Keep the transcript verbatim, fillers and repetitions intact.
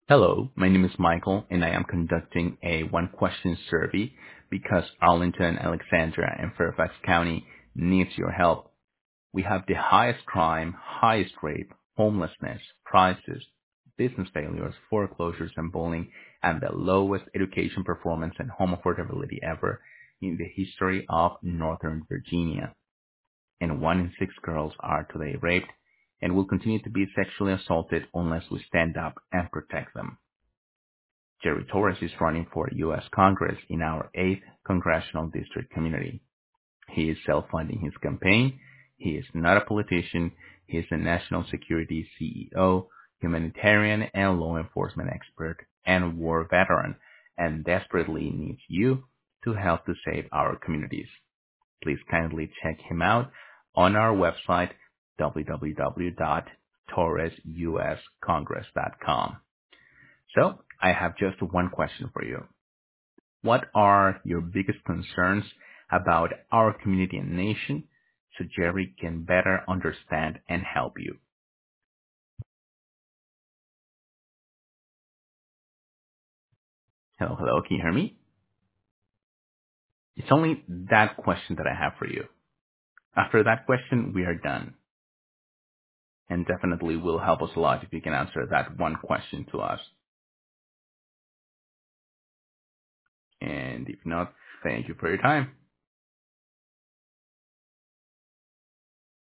Hello, my name is Michael, and I am conducting a one-question survey because Arlington, Alexandria, and Fairfax County needs your help. We have the highest crime, highest rape, homelessness, prices, business failures, foreclosures, and bullying, and the lowest education performance and home affordability ever in the history of Northern Virginia. And one in six girls are today raped and will continue to be sexually assaulted unless we stand up and protect them. Jerry Torres is running for U S Congress in our eighth Congressional District community. He is self-funding his campaign. He is not a politician. He is a national security C E O, humanitarian and law enforcement expert, and war veteran, and desperately needs you to help to save our communities. Please kindly check him out on our website, w w w dot torres u s congress dot com. So, I have just one question for you. What are your biggest concerns about our community and nation so Jerry can better understand and help you? Hello, hello, can you hear me? It's only that question that I have for you. After that question, we are done. And definitely will help us a lot if you can answer that one question to us. And if not, thank you for your time.